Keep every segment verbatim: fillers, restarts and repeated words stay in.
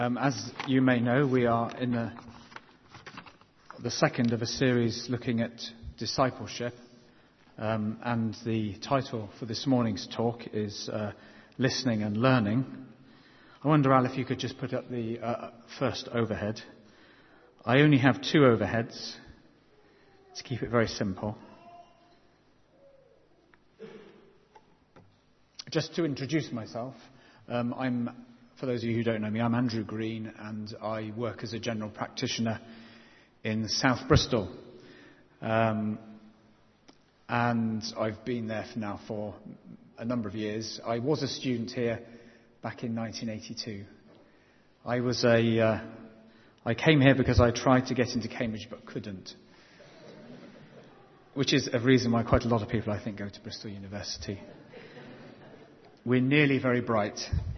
Um, as you may know, we are in the, the second of a series looking at discipleship, um, and the title for this morning's talk is uh, Listening and Learning. I wonder, Al, if you could just put up the uh, first overhead. I only have two overheads to keep it very simple. Just to introduce myself, um, I'm For those of you who don't know me, I'm Andrew Green, and I work as a general practitioner in South Bristol. Um, and I've been there for now for a number of years. I was a student here back in nineteen eighty-two. I was a, uh, I came here because I tried to get into Cambridge but couldn't. Which is a reason why quite a lot of people, I think, go to Bristol University. We're nearly very bright.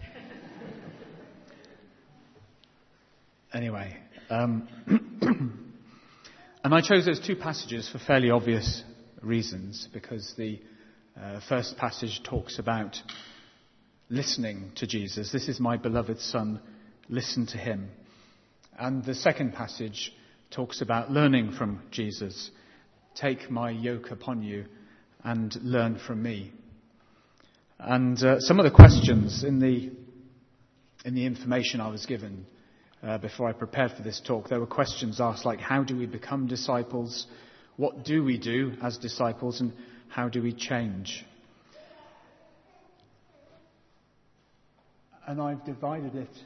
Anyway, um, and I chose those two passages for fairly obvious reasons, because the uh, first passage talks about listening to Jesus. This is my beloved Son, listen to him. And the second passage talks about learning from Jesus. Take my yoke upon you and learn from me. And uh, some of the questions in the in the information I was given Uh, before I prepared for this talk, there were questions asked like, how do we become disciples? What do we do as disciples? And how do we change? And I've divided it.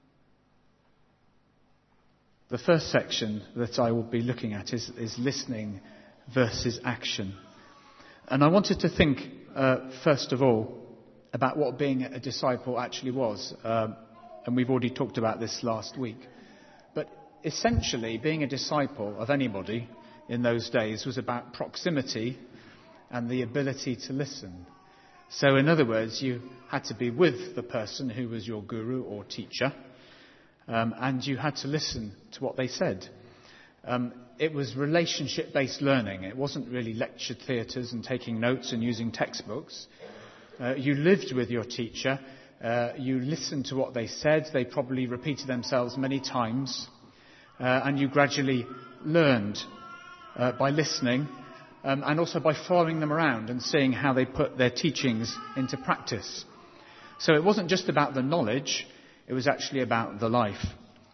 The first section that I will be looking at is, is listening versus action. And I wanted to think, uh, first of all, about what being a disciple actually was. Uh, And we've already talked about this last week. But essentially, being a disciple of anybody in those days was about proximity and the ability to listen. So in other words, you had to be with the person who was your guru or teacher, um, and you had to listen to what they said. Um, it was relationship-based learning. It wasn't really lecture theatres and taking notes and using textbooks. Uh, you lived with your teacher. Uh, you listened to what they said. They probably repeated themselves many times. Uh, and you gradually learned uh, by listening um, and also by following them around and seeing how they put their teachings into practice. So it wasn't just about the knowledge. It was actually about the life.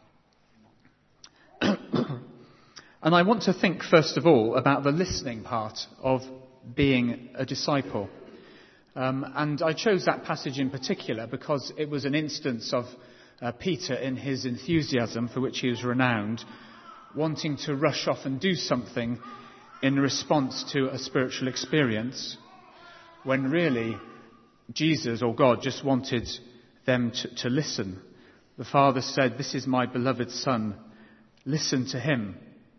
And I want to think, first of all, about the listening part of being a disciple. Um, and I chose that passage in particular because it was an instance of uh, Peter, in his enthusiasm for which he was renowned, wanting to rush off and do something in response to a spiritual experience, when really Jesus or God just wanted them to, to listen. The Father said, "This is my beloved Son, listen to him."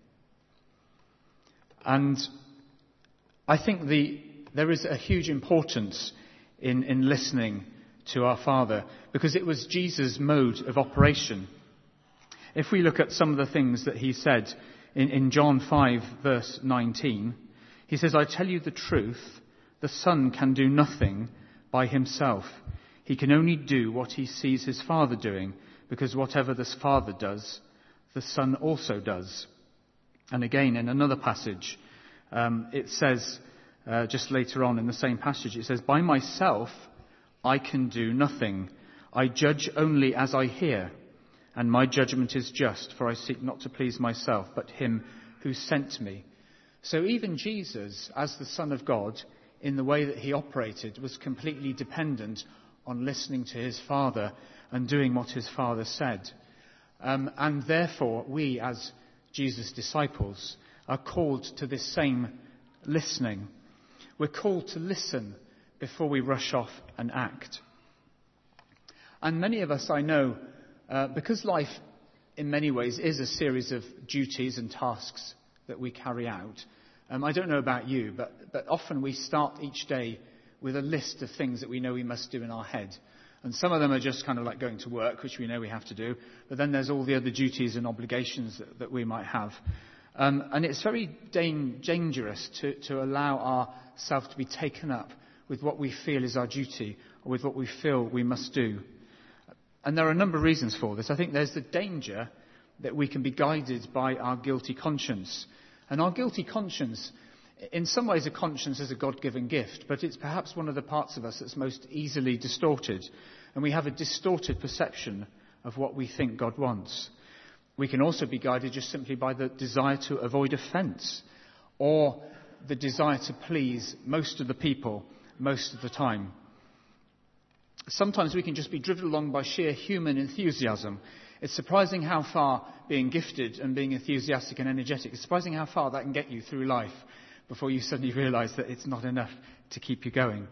And I think the There is a huge importance in, in listening to our Father, because it was Jesus' mode of operation. If we look at some of the things that he said in, in John five, verse nineteen, he says, "I tell you the truth, the Son can do nothing by himself. He can only do what he sees his Father doing, because whatever the Father does, the Son also does." And again, in another passage, um, it says, Uh, just later on in the same passage, it says, "By myself I can do nothing. I judge only as I hear, and my judgment is just, for I seek not to please myself, but him who sent me." So even Jesus, as the Son of God, in the way that he operated, was completely dependent on listening to his Father and doing what his Father said. Um, and therefore, we as Jesus' disciples are called to this same listening. We're called to listen before we rush off and act. And many of us, I know, uh, because life in many ways is a series of duties and tasks that we carry out. Um, I don't know about you, but, but often we start each day with a list of things that we know we must do in our head. And some of them are just kind of like going to work, which we know we have to do. But then there's all the other duties and obligations that, that we might have. Um, and it's very dan- dangerous to, to allow ourselves to be taken up with what we feel is our duty or with what we feel we must do. And there are a number of reasons for this. I think there's the danger that we can be guided by our guilty conscience. And our guilty conscience, in some ways a conscience is a God-given gift, but it's perhaps one of the parts of us that's most easily distorted. And we have a distorted perception of what we think God wants. We can also be guided just simply by the desire to avoid offence, or the desire to please most of the people most of the time. Sometimes we can just be driven along by sheer human enthusiasm. It's surprising how far being gifted and being enthusiastic and energetic, it's surprising how far that can get you through life before you suddenly realise that it's not enough to keep you going.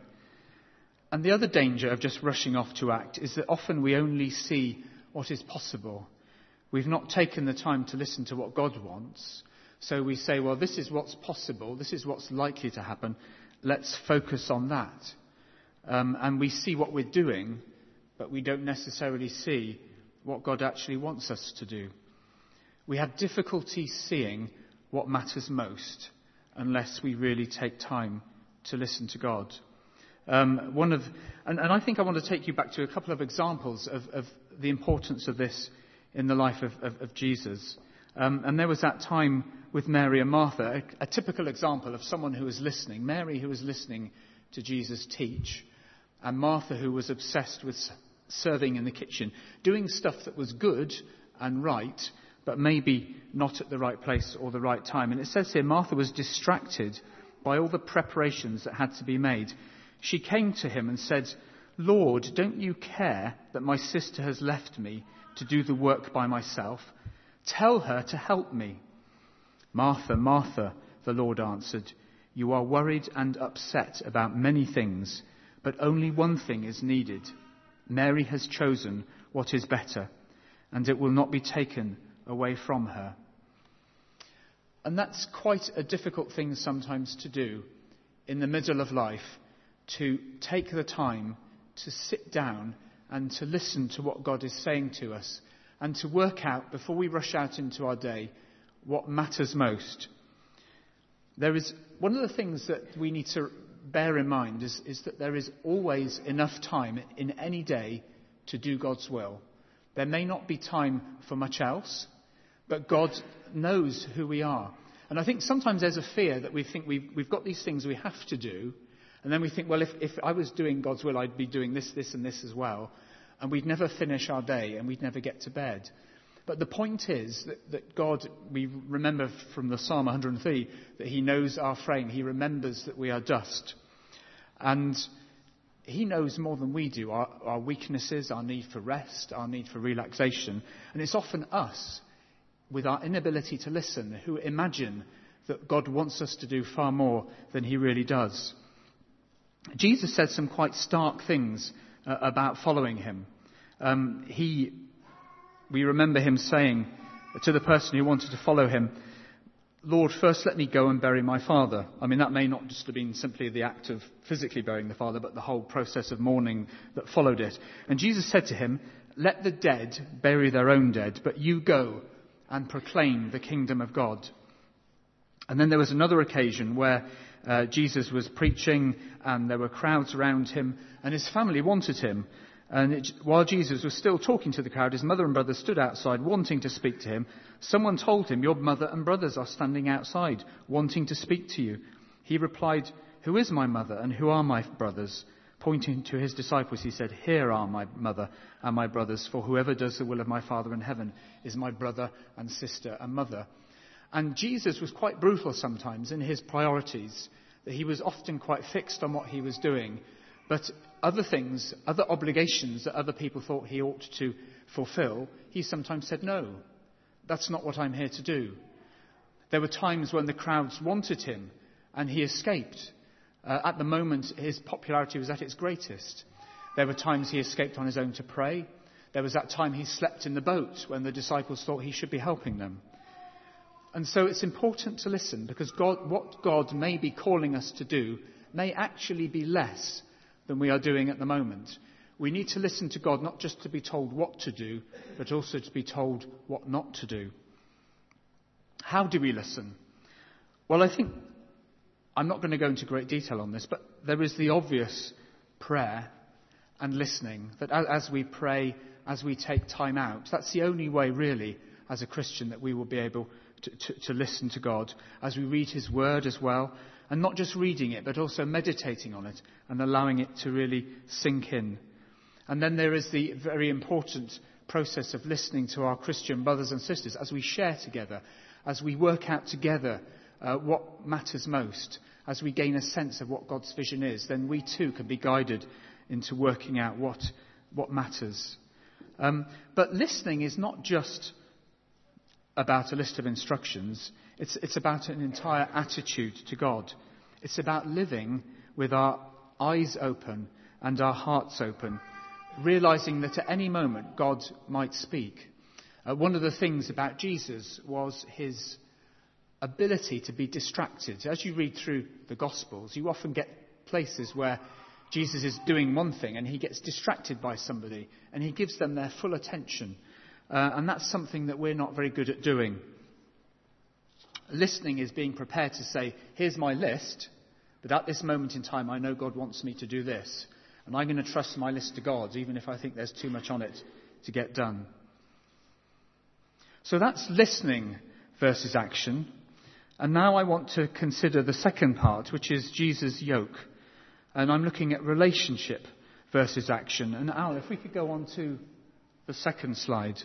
And the other danger of just rushing off to act is that often we only see what is possible. We've not taken the time to listen to what God wants. So we say, well, this is what's possible. This is what's likely to happen. Let's focus on that. Um, and we see what we're doing, but we don't necessarily see what God actually wants us to do. We have difficulty seeing what matters most unless we really take time to listen to God. Um, one of, and, and I think I want to take you back to a couple of examples of, of the importance of this in the life of, of, of Jesus. Um, and there was that time with Mary and Martha, a, a typical example of someone who was listening. Mary, who was listening to Jesus teach, and Martha, who was obsessed with serving in the kitchen, doing stuff that was good and right, but maybe not at the right place or the right time. And it says here, Martha was distracted by all the preparations that had to be made. She came to him and said, "Lord, don't you care that my sister has left me to do the work by myself? Tell her to help me." "Martha, Martha," the Lord answered, "you are worried and upset about many things, but only one thing is needed. Mary has chosen what is better, and it will not be taken away from her." And that's quite a difficult thing sometimes to do in the middle of life, to take the time to sit down and to listen to what God is saying to us, and to work out, before we rush out into our day, what matters most. There is one of the things that we need to bear in mind is, is that there is always enough time in any day to do God's will. There may not be time for much else, but God knows who we are. And I think sometimes there's a fear that we think we've, we've got these things we have to do, and then we think, well, if, if I was doing God's will, I'd be doing this, this and this as well. And we'd never finish our day, and we'd never get to bed. But the point is that, that God, we remember from the Psalm one hundred three, that he knows our frame. He remembers that we are dust. And he knows more than we do, our, our weaknesses, our need for rest, our need for relaxation. And it's often us, with our inability to listen, who imagine that God wants us to do far more than he really does. Jesus said some quite stark things uh, about following him. Um, he, we remember him saying to the person who wanted to follow him, "Lord, first let me go and bury my father." I mean, that may not just have been simply the act of physically burying the father, but the whole process of mourning that followed it. And Jesus said to him, "Let the dead bury their own dead, but you go and proclaim the kingdom of God." And then there was another occasion where uh, Jesus was preaching and there were crowds around him, and his family wanted him. And it, while Jesus was still talking to the crowd, his mother and brothers stood outside wanting to speak to him. Someone told him, "Your mother and brothers are standing outside wanting to speak to you." He replied, "Who is my mother and who are my brothers?" Pointing to his disciples, he said, "Here are my mother and my brothers, for whoever does the will of my Father in heaven is my brother and sister and mother." And Jesus was quite brutal sometimes in his priorities, that he was often quite fixed on what he was doing. But other things, other obligations that other people thought he ought to fulfill, he sometimes said, "No, that's not what I'm here to do." There were times when the crowds wanted him and he escaped. Uh, at the moment, his popularity was at its greatest. There were times he escaped on his own to pray. There was that time he slept in the boat when the disciples thought he should be helping them. And so it's important to listen, because God, what God may be calling us to do may actually be less than we are doing at the moment. We need to listen to God, not just to be told what to do, but also to be told what not to do. How do we listen? Well, I think, I'm not going to go into great detail on this, but there is the obvious prayer and listening, that as we pray as we take time out. That's the only way, really, as a Christian, that we will be able to, to, to listen to God, as we read his word as well, and not just reading it, but also meditating on it and allowing it to really sink in. And then there is the very important process of listening to our Christian brothers and sisters as we share together, as we work out together uh, what matters most, as we gain a sense of what God's vision is. Then we too can be guided into working out what, what matters. Um, but listening is not just about a list of instructions. It's, it's about an entire attitude to God. It's about living with our eyes open and our hearts open, realizing that at any moment God might speak. Uh, one of the things about Jesus was his ability to be distracted. As you read through the Gospels, you often get places where Jesus is doing one thing and he gets distracted by somebody and he gives them their full attention. Uh, and that's something that we're not very good at doing. Listening is being prepared to say, here's my list, but at this moment in time I know God wants me to do this. And I'm going to trust my list to God, even if I think there's too much on it to get done. So that's listening versus action. And now I want to consider the second part, which is Jesus' yoke. And I'm looking at relationship versus action. And Al, if we could go on to the second slide.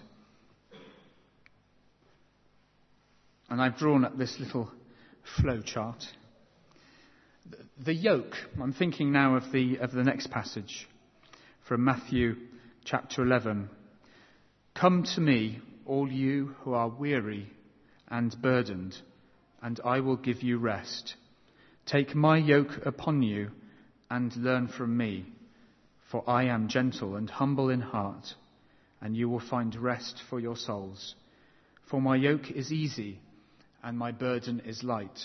And I've drawn up this little flow chart. The yoke, I'm thinking now of the of the next passage from Matthew chapter eleven. Come to me, all you who are weary and burdened, and I will give you rest. Take my yoke upon you and learn from me, for I am gentle and humble in heart, and you will find rest for your souls. For my yoke is easy and my burden is light.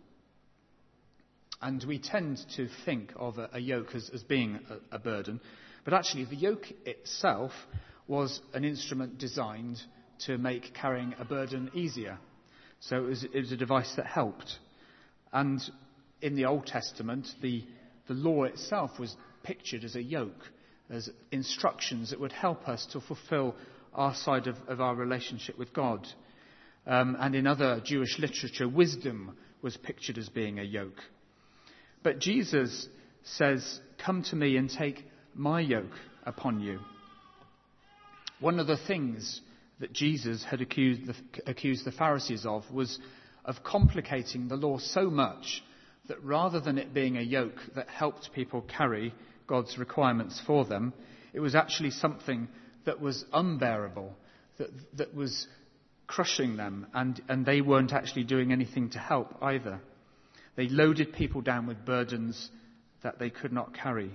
And we tend to think of a, a yoke as, as being a, a burden, but actually the yoke itself was an instrument designed to make carrying a burden easier. So it was, it was a device that helped. And in the Old Testament, the, the law itself was pictured as a yoke, as instructions that would help us to fulfill our side of, of our relationship with God. Um, and in other Jewish literature, wisdom was pictured as being a yoke. But Jesus says, come to me and take my yoke upon you. One of the things that Jesus had accused the, accused the Pharisees of was of complicating the law so much that rather than it being a yoke that helped people carry God's requirements for them, it was actually something that was unbearable, that, that was crushing them, and, and they weren't actually doing anything to help either. They loaded people down with burdens that they could not carry.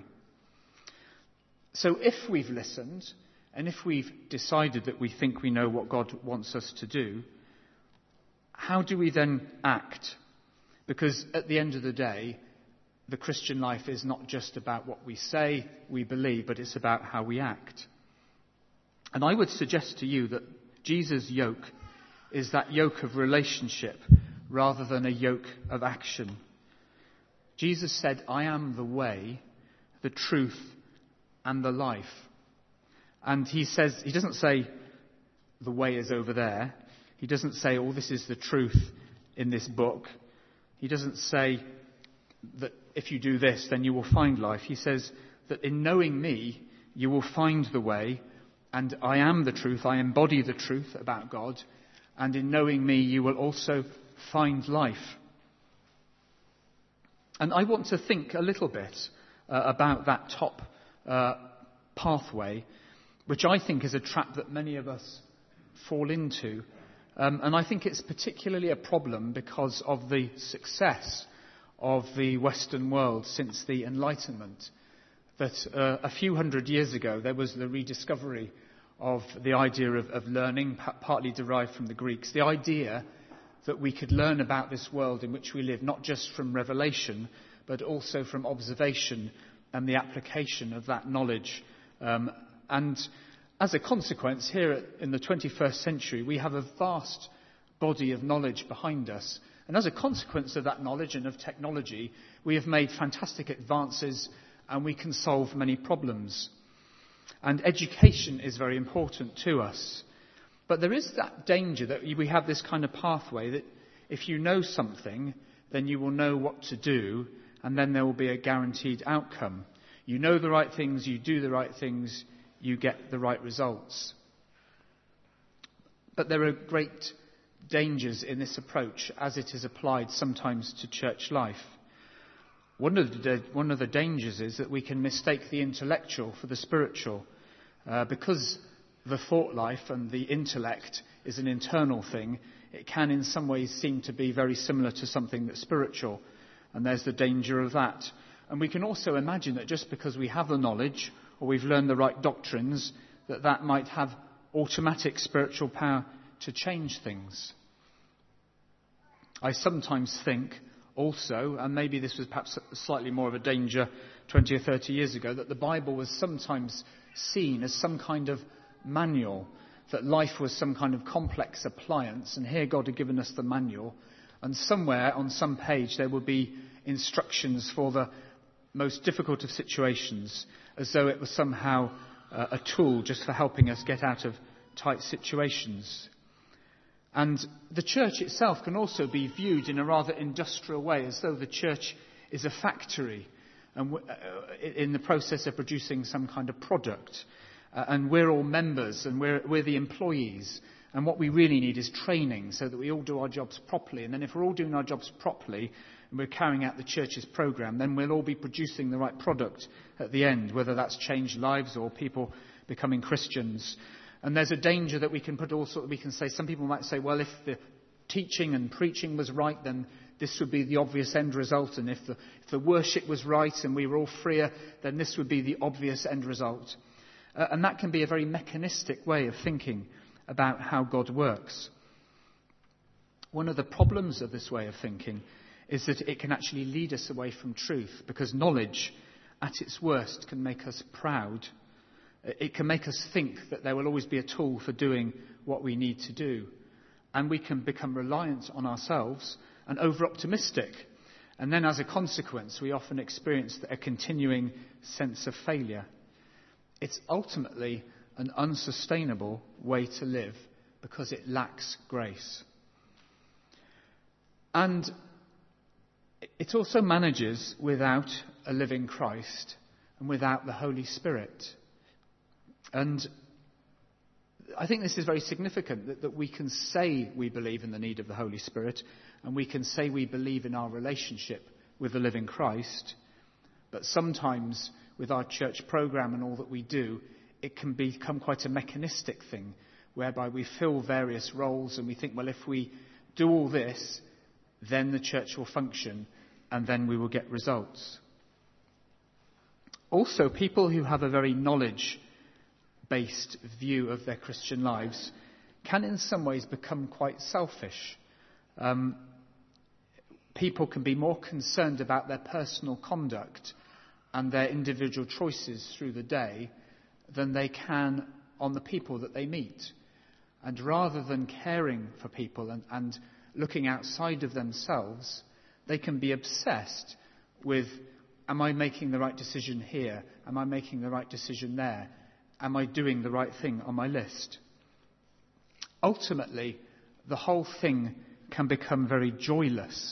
So if we've listened, and if we've decided that we think we know what God wants us to do, how do we then act? Because at the end of the day, the Christian life is not just about what we say we believe, but it's about how we act. And I would suggest to you that Jesus' yoke is that yoke of relationship rather than a yoke of action. Jesus said, I am the way, the truth, and the life. And he says, he doesn't say the way is over there. He doesn't say, oh, this is the truth in this book. He doesn't say that if you do this, then you will find life. He says that in knowing me, you will find the way, and I am the truth. I embody the truth about God. And in knowing me, you will also find life. And I want to think a little bit uh, about that top uh, pathway, which I think is a trap that many of us fall into. Um, and I think it's particularly a problem because of the success of the Western world since the Enlightenment. That uh, a few hundred years ago, there was the rediscovery of the idea of, of learning, p- partly derived from the Greeks. The idea that we could learn about this world in which we live, not just from revelation, but also from observation and the application of that knowledge. Um, and as a consequence, here in the twenty-first century, we have a vast body of knowledge behind us. And as a consequence of that knowledge and of technology, we have made fantastic advances and we can solve many problems. And education is very important to us. But there is that danger that we have this kind of pathway that if you know something, then you will know what to do, and then there will be a guaranteed outcome. You know the right things, you do the right things, you get the right results. But there are great dangers in this approach as it is applied sometimes to church life. One of the, one of the dangers is that we can mistake the intellectual for the spiritual. Uh, because the thought life and the intellect is an internal thing, it can in some ways seem to be very similar to something that's spiritual. And there's the danger of that. And we can also imagine that just because we have the knowledge or we've learned the right doctrines, that that might have automatic spiritual power to change things. I sometimes think also, and maybe this was perhaps slightly more of a danger twenty or thirty years ago, that the Bible was sometimes seen as some kind of manual, that life was some kind of complex appliance, and here God had given us the manual, and somewhere on some page there would be instructions for the most difficult of situations, as though it was somehow uh, a tool just for helping us get out of tight situations. And the church itself can also be viewed in a rather industrial way, as though the church is a factory and w- uh, in the process of producing some kind of product. Uh, and we're all members and we're, we're the employees. And what we really need is training so that we all do our jobs properly. And then if we're all doing our jobs properly and we're carrying out the church's programme, then we'll all be producing the right product at the end, whether that's changed lives or people becoming Christians. And there's a danger that we can put all sort of, we can say, some people might say, well, if the teaching and preaching was right, then this would be the obvious end result. And if the, if the worship was right and we were all freer, then this would be the obvious end result. Uh, and that can be a very mechanistic way of thinking about how God works. One of the problems of this way of thinking is that it can actually lead us away from truth, because knowledge at its worst can make us proud. It can make us think that there will always be a tool for doing what we need to do. And we can become reliant on ourselves and over-optimistic. And then as a consequence, we often experience a continuing sense of failure. It's ultimately an unsustainable way to live because it lacks grace. And it also manages without a living Christ and without the Holy Spirit. And I think this is very significant, that, that we can say we believe in the need of the Holy Spirit, and we can say we believe in our relationship with the living Christ, but sometimes with our church programme and all that we do, it can become quite a mechanistic thing, whereby we fill various roles and we think, well, if we do all this, then the church will function and then we will get results. Also, people who have a very knowledge-based view of their Christian lives can in some ways become quite selfish. Um, people can be more concerned about their personal conduct and their individual choices through the day than they can on the people that they meet. And rather than caring for people and, and looking outside of themselves, they can be obsessed with, am I making the right decision here? Am I making the right decision there? Am I doing the right thing on my list? Ultimately, the whole thing can become very joyless.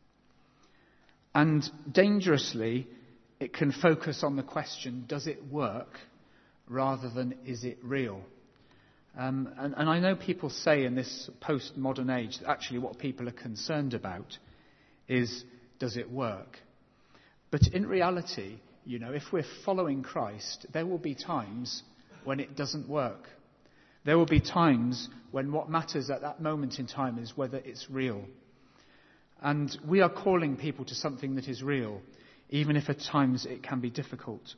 And dangerously, it can focus on the question, does it work, rather than is it real? Um, and, and I know people say in this postmodern age that actually what people are concerned about is, does it work? But in reality, you know, if we're following Christ, there will be times when it doesn't work. There will be times when what matters at that moment in time is whether it's real. And we are calling people to something that is real, even if at times it can be difficult.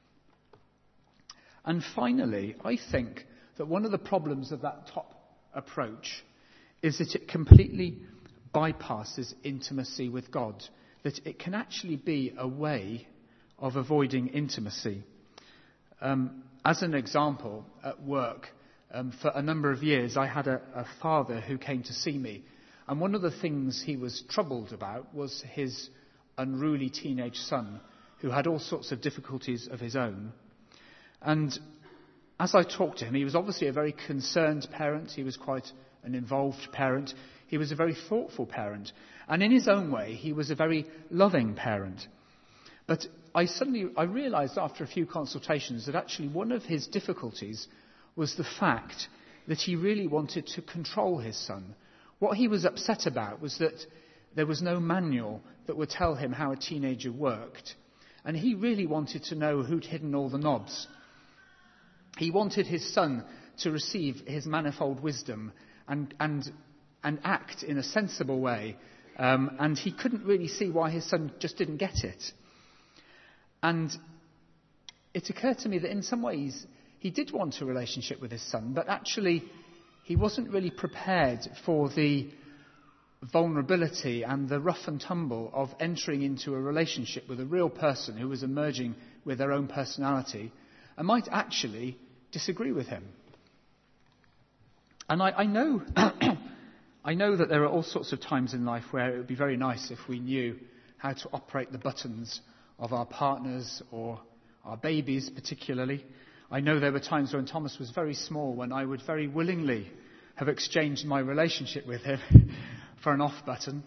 And finally, I think that one of the problems of that top approach is that it completely bypasses intimacy with God, that it can actually be a way of avoiding intimacy. Um, as an example, at work, um, for a number of years, I had a, a father who came to see me. And one of the things he was troubled about was his unruly teenage son, who had all sorts of difficulties of his own. And as I talked to him, he was obviously a very concerned parent. He was quite an involved parent. He was a very thoughtful parent. And in his own way, he was a very loving parent. But I suddenly, I realised after a few consultations that actually one of his difficulties was the fact that he really wanted to control his son. What he was upset about was that there was no manual that would tell him how a teenager worked. And he really wanted to know who'd hidden all the knobs. He wanted his son to receive his manifold wisdom and and and act in a sensible way. Um, and he couldn't really see why his son just didn't get it. And it occurred to me that in some ways he did want a relationship with his son, but actually he wasn't really prepared for the vulnerability and the rough and tumble of entering into a relationship with a real person who was emerging with their own personality and might actually disagree with him. And I, I know I know that there are all sorts of times in life where it would be very nice if we knew how to operate the buttons of our partners or our babies particularly. I know there were times when Thomas was very small when I would very willingly have exchanged my relationship with him for an off button.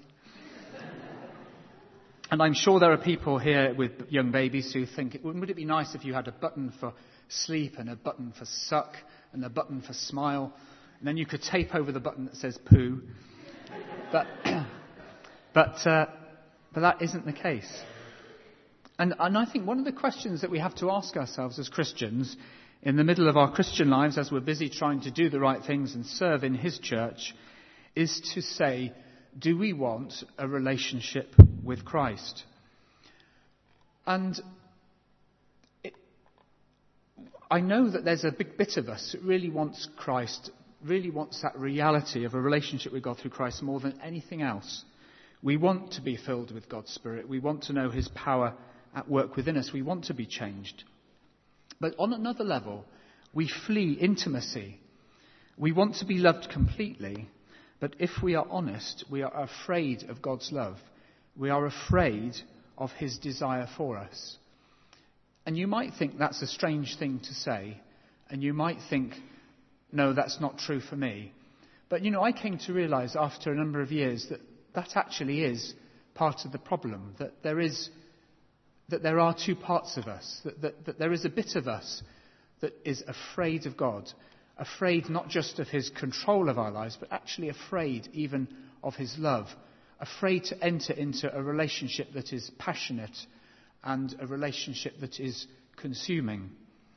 And I'm sure there are people here with young babies who think, wouldn't it be nice if you had a button for sleep and a button for suck and a button for smile, and then you could tape over the button that says poo. But but uh, but that isn't the case. And, and I think one of the questions that we have to ask ourselves as Christians, in the middle of our Christian lives, as we're busy trying to do the right things and serve in his church, is to say, do we want a relationship with Christ? And it, I know that there's a big bit of us that really wants Christ, really wants that reality of a relationship with God through Christ more than anything else. We want to be filled with God's Spirit. We want to know his power at work within us. We want to be changed. But on another level, we flee intimacy. We want to be loved completely. But if we are honest, we are afraid of God's love. We are afraid of his desire for us. And you might think that's a strange thing to say. And you might think, no, that's not true for me. But, you know, I came to realise after a number of years that that actually is part of the problem. That there is, that there are two parts of us. That, that, that there is a bit of us that is afraid of God. Afraid not just of his control of our lives, but actually afraid even of his love. Afraid to enter into a relationship that is passionate and a relationship that is consuming.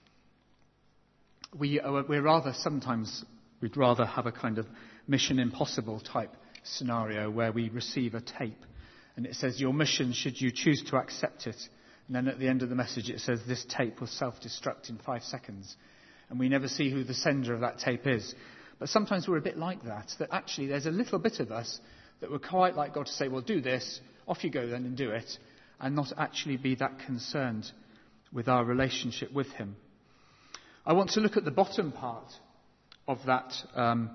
We, we're rather sometimes, we'd rather have a kind of Mission Impossible type scenario where we receive a tape and it says, your mission, should you choose to accept it. And then at the end of the message it says, this tape will self-destruct in five seconds. And we never see who the sender of that tape is. But sometimes we're a bit like that, that actually there's a little bit of us that would quite like God to say, well, do this, off you go then and do it, and not actually be that concerned with our relationship with him. I want to look at the bottom part of that um,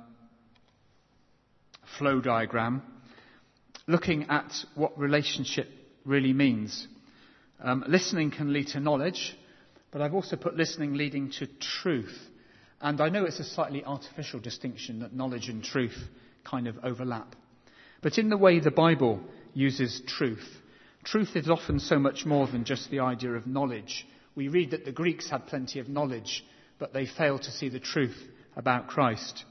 flow diagram, looking at what relationship really means. Um, listening can lead to knowledge, but I've also put listening leading to truth. And I know it's a slightly artificial distinction that knowledge and truth kind of overlap. But in the way the Bible uses truth, truth is often so much more than just the idea of knowledge. We read that the Greeks had plenty of knowledge, but they failed to see the truth about Christ.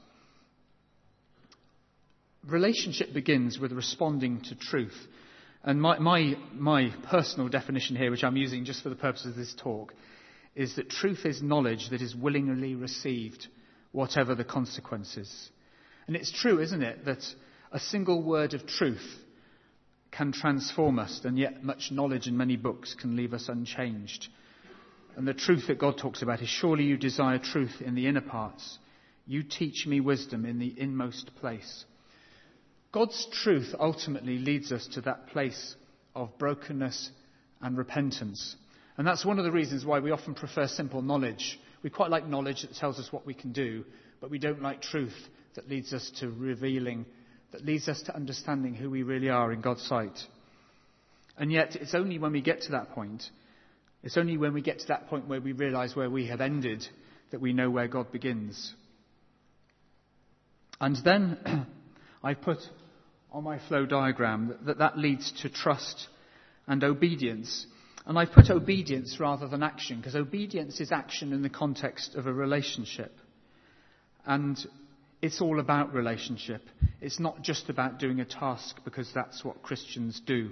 Relationship begins with responding to truth. And my, my, my personal definition here, which I'm using just for the purpose of this talk, is that truth is knowledge that is willingly received, whatever the consequences. And it's true, isn't it, that a single word of truth can transform us, and yet much knowledge in many books can leave us unchanged. And the truth that God talks about is, surely you desire truth in the inner parts. You teach me wisdom in the inmost place. God's truth ultimately leads us to that place of brokenness and repentance. And that's one of the reasons why we often prefer simple knowledge. We quite like knowledge that tells us what we can do, but we don't like truth that leads us to revealing, that leads us to understanding who we really are in God's sight. And yet it's only when we get to that point, it's only when we get to that point where we realise where we have ended, that we know where God begins. And then I put on my flow diagram that that leads to trust and obedience. And I put obedience rather than action, because obedience is action in the context of a relationship. And it's all about relationship. It's not just about doing a task, because that's what Christians do.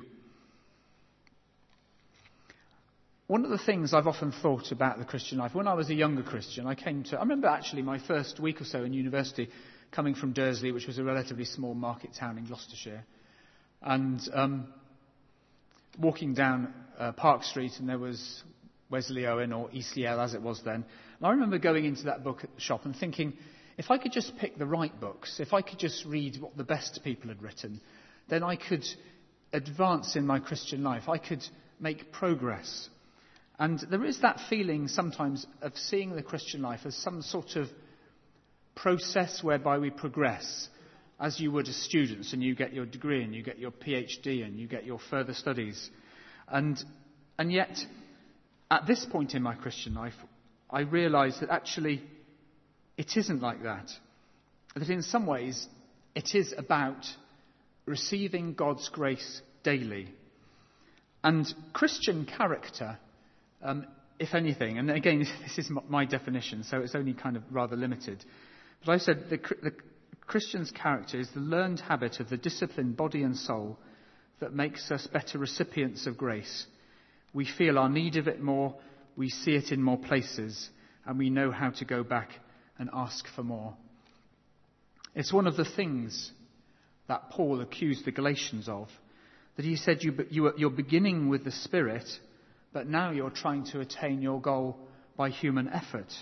One of the things I've often thought about the Christian life, when I was a younger Christian, I came to, I remember actually my first week or so in university coming from Dursley, which was a relatively small market town in Gloucestershire, and um, walking down uh, Park Street, and there was Wesleyan, or E C L as it was then. And I remember going into that book shop and thinking, if I could just pick the right books, if I could just read what the best people had written, then I could advance in my Christian life. I could make progress. And there is that feeling sometimes of seeing the Christian life as some sort of process whereby we progress, as you would as students, and you get your degree and you get your PhD and you get your further studies. And and yet, at this point in my Christian life, I realise that actually it isn't like that. That in some ways it is about receiving God's grace daily. And Christian character, um, if anything, and again this is my definition, so it's only kind of rather limited, but I said the, the Christian's character is the learned habit of the disciplined body and soul that makes us better recipients of grace. We feel our need of it more, we see it in more places, and we know how to go back and ask for more. It's one of the things that Paul accused the Galatians of, that he said you, you, you're beginning with the Spirit, but now you're trying to attain your goal by human effort.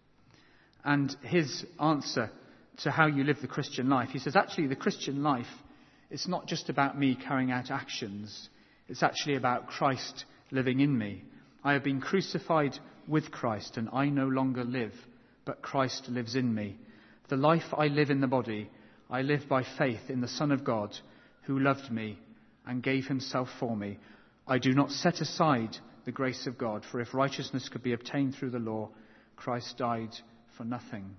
And his answer to how you live the Christian life, he says, actually the Christian life, it's not just about me carrying out actions. It's actually about Christ living in me. I have been crucified with Christ, and I no longer live, but Christ lives in me. The life I live in the body, I live by faith in the Son of God, who loved me and gave himself for me. I do not set aside the grace of God, for if righteousness could be obtained through the law, Christ died for nothing.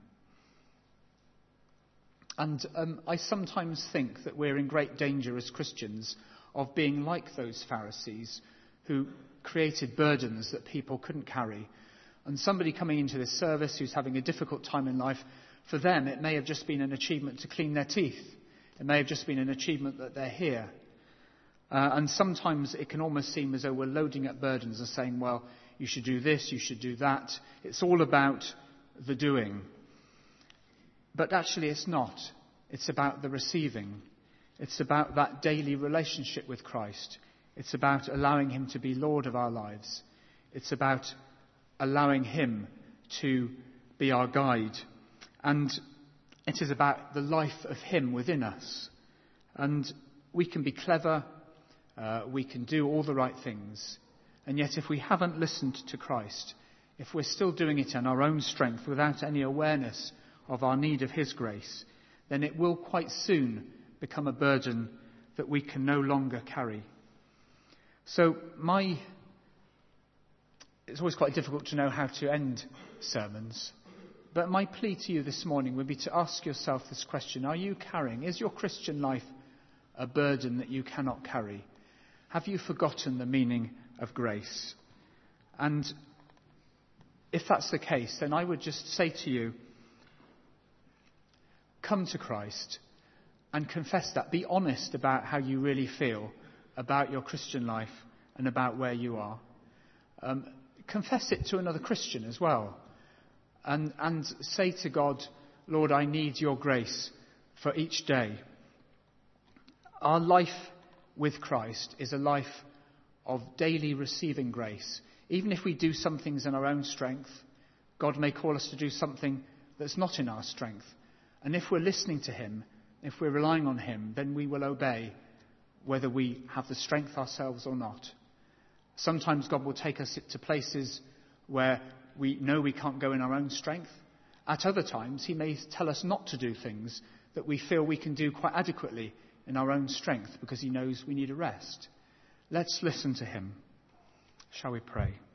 And um, I sometimes think that we're in great danger as Christians of being like those Pharisees who created burdens that people couldn't carry. And somebody coming into this service who's having a difficult time in life, for them it may have just been an achievement to clean their teeth. It may have just been an achievement that they're here. Uh, and sometimes it can almost seem as though we're loading up burdens and saying, well, you should do this, you should do that. It's all about the doing. But actually it's not. It's about the receiving. It's about that daily relationship with Christ. It's about allowing him to be Lord of our lives. It's about allowing him to be our guide. And it is about the life of him within us. And we can be clever, uh, we can do all the right things. And yet if we haven't listened to Christ, if we're still doing it in our own strength without any awareness of our need of his grace, then it will quite soon become a burden that we can no longer carry. So my, it's always quite difficult to know how to end sermons, but my plea to you this morning would be to ask yourself this question: are you carrying, is your Christian life a burden that you cannot carry? Have you forgotten the meaning of grace? And if that's the case, then I would just say to you, come to Christ and confess that. Be honest about how you really feel about your Christian life and about where you are. Um, confess it to another Christian as well. And, and say to God, Lord, I need your grace for each day. Our life with Christ is a life of daily receiving grace. Even if we do some things in our own strength, God may call us to do something that's not in our strength. And if we're listening to him, if we're relying on him, then we will obey, whether we have the strength ourselves or not. Sometimes God will take us to places where we know we can't go in our own strength. At other times, he may tell us not to do things that we feel we can do quite adequately in our own strength, because he knows we need a rest. Let's listen to him. Shall we pray?